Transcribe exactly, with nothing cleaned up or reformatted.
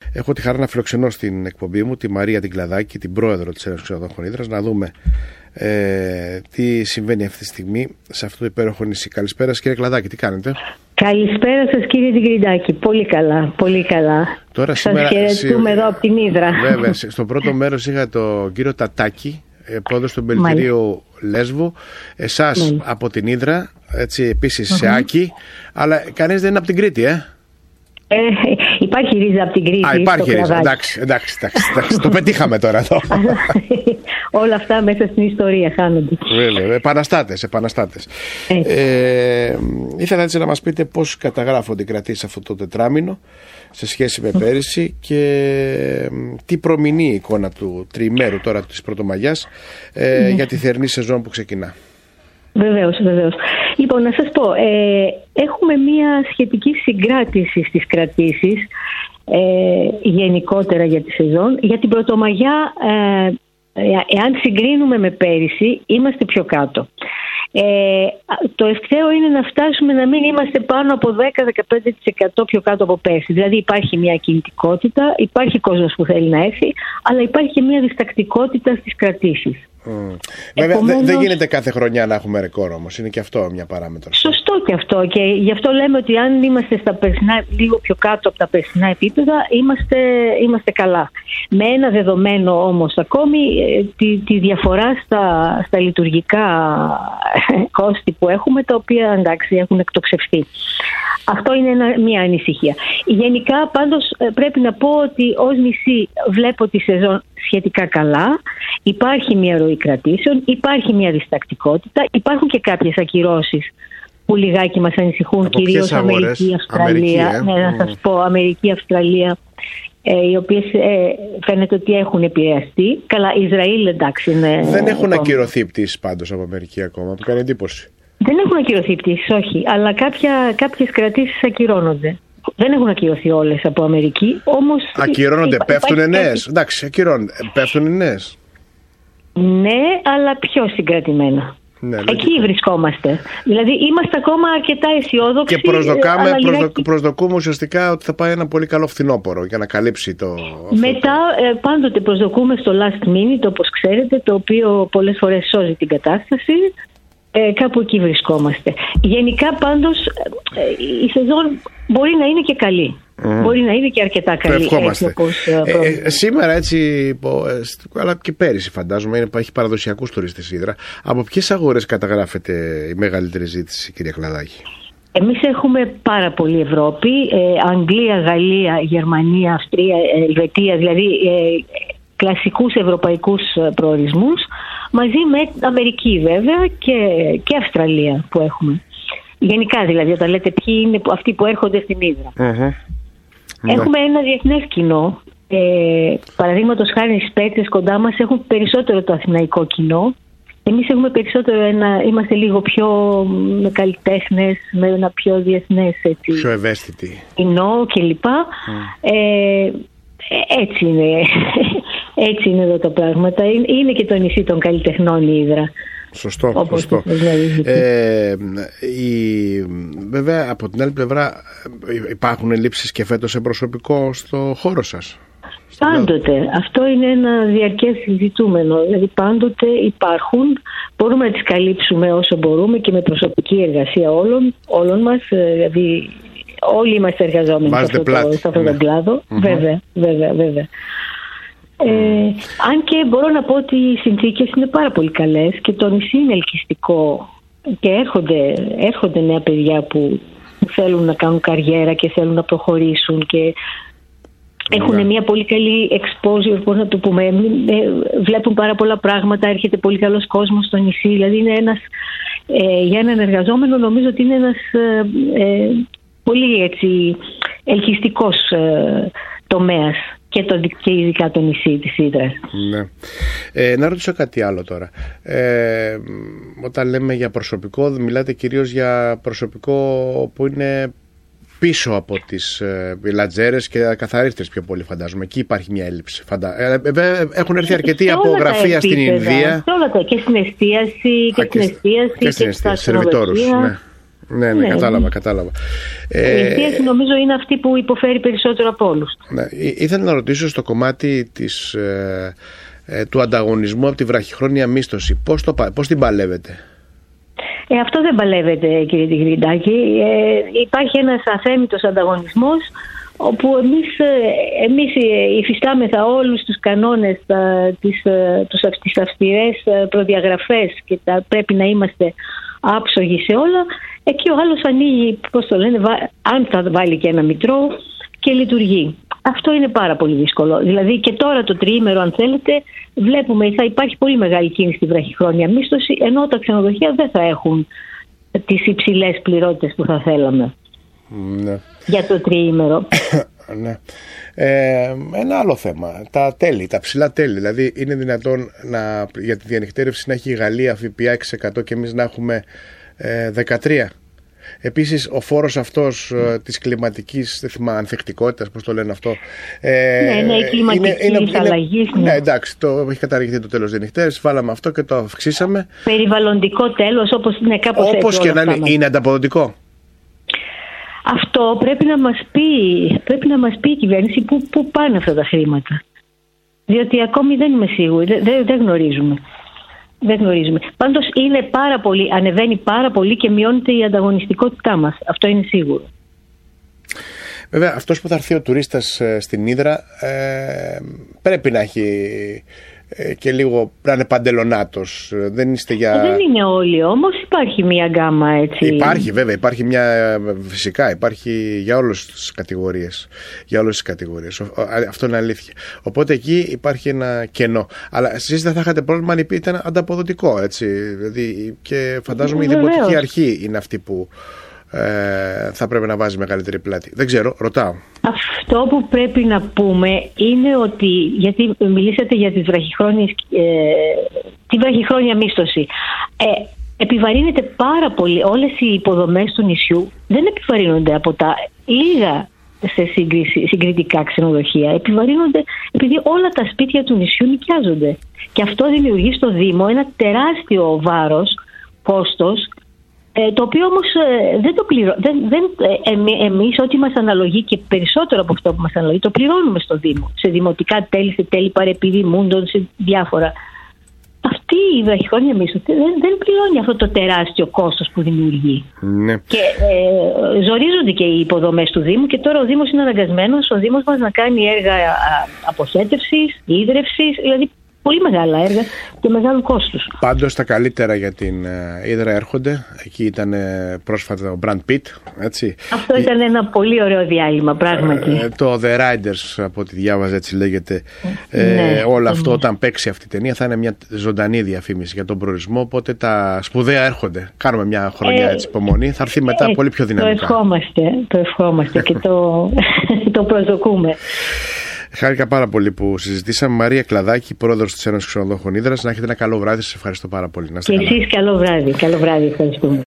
έχω τη χαρά να φιλοξενώ στην εκπομπή μου τη Μαρία την Κλαδάκη, την πρόεδρο της Ένωσης Ξενοδόχων Ύδρας, να δούμε ε, τι συμβαίνει αυτή τη στιγμή σε αυτό το υπέροχο νησί. Καλησπέρα σας, κύριε Κλαδάκη, τι κάνετε? Καλησπέρα σας, κύριε Τιγκριντάκη. Πολύ καλά, πολύ καλά. Τώρα, σας σήμερα, χαιρετούμε σι... εδώ από την Ύδρα. Βέβαια, στο πρώτο μέρος είχα τον κύριο Τατάκη, πρόεδρος του Πελτηρίου Λέσβου, εσάς Μάλιστα. από την Ύδρα, έτσι επίσης uh-huh. σε Άκη, αλλά κανείς δεν είναι από την Κρήτη, ε? Ε, υπάρχει ρίζα από την Κρήτη. Α, υπάρχει ρίζα. Εντάξει, εντάξει, εντάξει, εντάξει. Το πετύχαμε τώρα εδώ. Όλα αυτά μέσα στην ιστορία χάνονται. Βέβαια, επαναστάτες, επαναστάτες. Ε, ήθελα έτσι να μας πείτε πώς καταγράφονται οι κρατήσεις αυτό το τετράμινο σε σχέση με πέρυσι και τι προμηνεί η εικόνα του τριημέρου τώρα της Πρωτομαγιάς ε, για τη θερινή σεζόν που ξεκινά. Βεβαίως, βεβαίως. Λοιπόν, να σας πω, ε, έχουμε μια σχετική συγκράτηση στις κρατήσεις ε, γενικότερα για τη σεζόν. Για την Πρωτομαγιά, ε, εάν συγκρίνουμε με πέρυσι, είμαστε πιο κάτω. Ε, το ευκταίο είναι να φτάσουμε να μην είμαστε πάνω από δέκα με δεκαπέντε τοις εκατό πιο κάτω από πέρσι. Δηλαδή υπάρχει μια κινητικότητα, υπάρχει κόσμος που θέλει να έρθει, αλλά υπάρχει και μια διστακτικότητα στις κρατήσεις. Mm. Βέβαια Επομένως, δεν γίνεται κάθε χρονιά να έχουμε ρεκόρ, όμως είναι και αυτό μια παράμετρο. Σωστό και αυτό, και γι' αυτό λέμε ότι αν είμαστε στα περσινά, λίγο πιο κάτω από τα περσινά επίπεδα, είμαστε, είμαστε καλά. Με ένα δεδομένο όμως ακόμη, τη, τη διαφορά στα, στα λειτουργικά κόστη που έχουμε, τα οποία εντάξει έχουν εκτοξευθεί. Αυτό είναι ένα, μια ανησυχία. Γενικά πάντως πρέπει να πω ότι ως νησί βλέπω τη σεζόν σχετικά καλά. Υπάρχει μια ροή κρατήσεων, υπάρχει μια διστακτικότητα, υπάρχουν και κάποιες ακυρώσεις που λιγάκι μας ανησυχούν, από κυρίως Αμερική, Αυστραλία. Αμερική, ε? Ναι, να σας πω, Αμερική, Αυστραλία, ε, οι οποίες ε, φαίνεται ότι έχουν επηρεαστεί. Καλά, Ισραήλ εντάξει είναι... Δεν έχουν ακυρωθεί πτήσεις πάντως από Αμερική ακόμα, που κάνει εντύπωση. Δεν έχουν ακυρωθεί πτήσεις, όχι, αλλά κάποια, κάποιες κρατήσεις ακυρώνονται. Δεν έχουν ακυρωθεί όλες από Αμερική, όμως... Ακυρώνονται, υπά, πέφτουν νέες. Κάτι... Εντάξει, ακυρώνονται, πέφτουν νέες. Ναι, αλλά πιο συγκρατημένα. Ναι, εκεί λογικά. Βρισκόμαστε. Δηλαδή είμαστε ακόμα αρκετά αισιόδοξοι. Και προσδοκάμε, αλλά προσδο, λιγάκι... προσδοκούμε ουσιαστικά ότι θα πάει ένα πολύ καλό φθινόπωρο για να καλύψει το... Μετά το... πάντοτε προσδοκούμε στο last minute, όπως ξέρετε, το οποίο πολλές φορές σώζει την κατάσταση. Ε, κάπου εκεί βρισκόμαστε. Γενικά πάντως ε, η σεζόν μπορεί να είναι και καλή. Mm. Μπορεί να είναι και αρκετά καλή. Το ευχόμαστε. Έτσι, όπως, ε, ε, σήμερα έτσι, ε, αλλά και πέρυσι φαντάζομαι, υπάρχει παραδοσιακούς τουρίστες Ύδρα. Από ποιες αγορές καταγράφεται η μεγαλύτερη ζήτηση, κυρία Κλαδάκη? Εμείς έχουμε πάρα πολύ Ευρώπη, ε, Αγγλία, Γαλλία, Γερμανία, Αυστρία, Ελβετία, δηλαδή ε, κλασικούς ευρωπαϊκούς προορισμούς, μαζί με Αμερική βέβαια και, και Αυστραλία που έχουμε. Γενικά δηλαδή, όταν λέτε ποιοι είναι αυτοί που έρχονται στην Ύδρα. Uh-huh. Έχουμε yeah. ένα διεθνές κοινό. Ε, παραδείγματος χάρη οι παίκτες κοντά μας έχουν περισσότερο το αθηναϊκό κοινό. Εμείς έχουμε περισσότερο ένα, είμαστε λίγο πιο με καλλιτέχνες, με ένα πιο διεθνές έτσι, πιο ευαίσθητη κοινό κλπ. Mm. Ε, έτσι είναι. Έτσι είναι εδώ τα πράγματα. Είναι και το νησί των καλλιτεχνών η Ύδρα. Σωστό, όπως σωστό. Ε, η, βέβαια από την άλλη πλευρά υπάρχουν ελλείψεις και φέτος σε προσωπικό στο χώρο σας? Πάντοτε. Αυτό είναι ένα διαρκές συζητούμενο. Δηλαδή πάντοτε υπάρχουν. Μπορούμε να τις καλύψουμε όσο μπορούμε και με προσωπική εργασία όλων, όλων μας. Δηλαδή όλοι είμαστε εργαζόμενοι σε αυτό, το, σε αυτόν τον κλάδο. Mm-hmm. Βέβαια, βέβαια, βέβαια. Ε, αν και μπορώ να πω ότι οι συνθήκες είναι πάρα πολύ καλές και το νησί είναι ελκυστικό και έρχονται, έρχονται νέα παιδιά που θέλουν να κάνουν καριέρα και θέλουν να προχωρήσουν και έχουν yeah. μια πολύ καλή exposure, πώς να το πούμε, βλέπουν πάρα πολλά πράγματα, έρχεται πολύ καλός κόσμος στο νησί, δηλαδή είναι ένας, ε, για έναν εργαζόμενο νομίζω ότι είναι ένας ε, ε, πολύ έτσι ελκυστικός ε, τομέας. Και, το, και ειδικά το νησί της Ύδρας. Ναι. Ε, να ρωτήσω κάτι άλλο τώρα. Ε, όταν λέμε για προσωπικό, μιλάτε κυρίως για προσωπικό που είναι πίσω από τις ε, λατζέρες και καθαρίστρες πιο πολύ φαντάζομαι. Εκεί υπάρχει μια έλλειψη. Φαντα... Ε, ε, έχουν έρθει αρκετοί από γραφεία στην Ινδία. Σε όλα τα, και στην εστίαση και, Α, και στην εστίαση και στην εστίαση, σερβιτόρους. Ναι. Ναι, ναι, ναι, κατάλαβα, κατάλαβα. Η εστίαση νομίζω είναι αυτή που υποφέρει περισσότερο από όλους. Ναι, ήθελα να ρωτήσω στο κομμάτι της, ε, ε, του ανταγωνισμού από τη βραχυχρόνια μίσθωση. Πώς, το, πώς την παλεύετε? Ε, αυτό δεν παλεύεται, κύριε Τιγρυντάκη. Ε, υπάρχει ένας αθέμητος ανταγωνισμός, όπου εμείς, εμείς υφιστάμεθα όλους τους κανόνες, τις, τις αυστηρές προδιαγραφές και τα, πρέπει να είμαστε άψογοι σε όλα. Εκεί ο άλλος ανοίγει, πώς το λένε, αν θα βάλει και ένα μητρό και λειτουργεί. Αυτό είναι πάρα πολύ δύσκολο. Δηλαδή και τώρα το τριήμερο, αν θέλετε, βλέπουμε θα υπάρχει πολύ μεγάλη κίνηση στη βραχυχρόνια μίσθωση, ενώ τα ξενοδοχεία δεν θα έχουν τις υψηλές πληρότητες που θα θέλαμε. Ναι. Για το τριήμερο. Ναι. Ε, ένα άλλο θέμα, τα τέλη, τα ψηλά τέλη. Δηλαδή είναι δυνατόν να, για τη διανυκτέρευση να έχει η Γαλλία ΦΠΑ έξι τοις εκατό και εμείς να έχουμε ε, δεκατρία τοις εκατό. Επίσης ο φόρος αυτός ε, της κλιματικής, δεν θυμάμαι, ανθεκτικότητας, πώς το λένε αυτό. Ε, ναι, ναι, η κλιματική είναι, είναι, αλλαγή. Ναι, εντάξει, το, έχει καταργηθεί το τέλος διανυκτέρευσης, βάλαμε αυτό και το αυξήσαμε. Περιβαλλοντικό τέλος, όπως είναι κάπως έτσι. Όπως και να είναι, είναι ανταποδοτικό. Αυτό πρέπει να μας πει, πρέπει να μας πει η κυβέρνηση πού, πού πάνε αυτά τα χρήματα. Διότι ακόμη δεν είμαι σίγουρη, δεν, δεν γνωρίζουμε. Δεν γνωρίζουμε. Πάντως είναι πάρα πολύ, ανεβαίνει πάρα πολύ και μειώνεται η ανταγωνιστικότητά μας. Αυτό είναι σίγουρο. Βέβαια, αυτός που θα έρθει ο τουρίστας στην Ύδρα ε, πρέπει να έχει ε, και λίγο, να είναι παντελονάτος. Δεν είστε για... Δεν είναι όλοι όμως, υπάρχει μια γκάμα έτσι. Υπάρχει βέβαια, υπάρχει μια, φυσικά υπάρχει για όλες τις κατηγορίες. Για όλες τις κατηγορίες. Αυτό είναι αλήθεια. Οπότε εκεί υπάρχει ένα κενό. Αλλά εσείς δεν θα είχατε πρόβλημα αν ήταν ανταποδοτικό, έτσι. Δηλαδή, και φαντάζομαι η Δημοτική Αρχή είναι αυτή που Ε, θα πρέπει να βάζει μεγαλύτερη πλάτη. Δεν ξέρω, ρωτάω. Αυτό που πρέπει να πούμε είναι ότι, γιατί μιλήσατε για τις βραχυχρόνιες, ε, τη βραχυχρόνια μίσθωση, ε, επιβαρύνεται πάρα πολύ. Όλες οι υποδομές του νησιού δεν επιβαρύνονται από τα λίγα σε σύγκριση, συγκριτικά ξενοδοχεία. Επιβαρύνονται επειδή όλα τα σπίτια του νησιού νοικιάζονται. Και αυτό δημιουργεί στο Δήμο ένα τεράστιο βάρος, κόστος, Ε, το οποίο όμως ε, δεν το πληρώνουμε. Δεν, δεν, ε, εμεί, εμείς ό,τι μας αναλογεί και περισσότερο από αυτό που μας αναλογεί το πληρώνουμε στο Δήμο. Σε δημοτικά τέλη, σε τέλη παρεπιδημούντων, σε διάφορα. Αυτή η βραχυχρόνια μίσθωση δεν, δεν πληρώνει αυτό το τεράστιο κόστος που δημιουργεί. Ναι. Και ε, ζορίζονται και οι υποδομές του Δήμου και τώρα ο Δήμος είναι αναγκασμένος, ο Δήμος μας να κάνει έργα αποχέτευσης, ίδρευσης, δηλαδή πολύ μεγάλα έργα και μεγάλου κόστους. Πάντως τα καλύτερα για την Ύδρα έρχονται. Εκεί ήταν πρόσφατα ο Brad Pitt, έτσι. Αυτό ήταν ένα πολύ ωραίο διάλειμμα, πράγματι. Ε, το The Riders, από ό,τι διάβαζα, έτσι λέγεται. Ε, ναι, όλο αυτό, όταν παίξει αυτή η ταινία, θα είναι μια ζωντανή διαφήμιση για τον προορισμό. Οπότε τα σπουδαία έρχονται. Κάνουμε μια χρονιά ε, έτσι υπομονή. Θα έρθει μετά ε, πολύ πιο δυναμικά. Το ευχόμαστε, το ευχόμαστε και το, το προσδοκούμε. Χάρηκα πάρα πολύ που συζητήσαμε. Μαρία Κλαδάκη, πρόεδρος της Ένωσης Ξενοδόχων Ύδρας. Να έχετε ένα καλό βράδυ. Σας ευχαριστώ πάρα πολύ. Να είστε και εσείς καλό βράδυ. Καλό βράδυ. Ευχαριστούμε.